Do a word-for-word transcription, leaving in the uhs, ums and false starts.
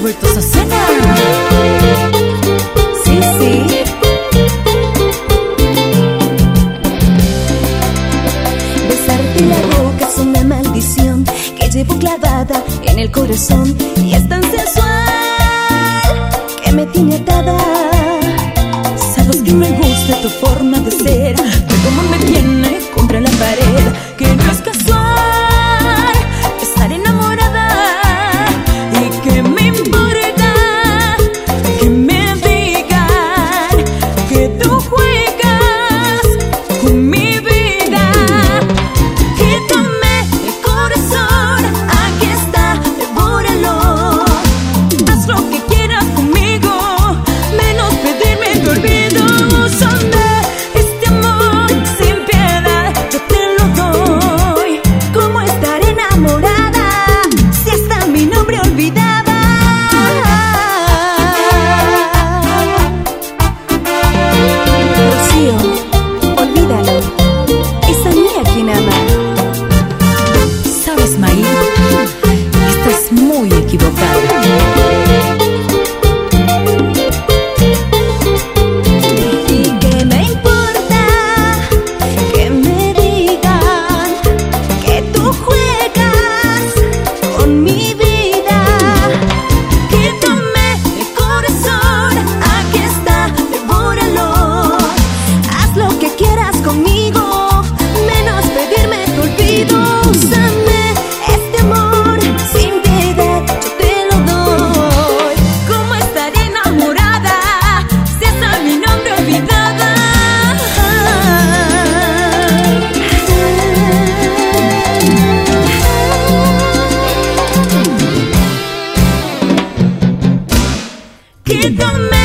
revueltos a cena. Sí, sí. Besarte la boca es una maldición que llevo clavada en el corazón y es tan sensual que me tiene atada. Sabes que me gusta tu forma de ser, que como me tiene contra la pared, que no es casual estar enamorada y que me importa que me digan que tú juegas con mi vida. Quítame el corazón, aquí está, devóralo. Haz lo que quieras conmigo, menos pedirme tu olvido. Úsame este amor sin piedad, yo te lo doy. ¿Cómo estar enamorada si está mi nombre olvidada? Rocío, olvídalo, es a mí a quien ama. ¿Sabes, Maí? Estás muy equivocada. ¿Y qué me importa que me digan que tú juegas con mi vida? Quítame el corazón, aquí está, devóralo. Haz lo que quieras conmigo, menos pedirme tu olvido. Úsame este amor sin piedad, yo te lo doy. ¿Cómo estaré enamorada si es a mi nombre olvidada? Quítame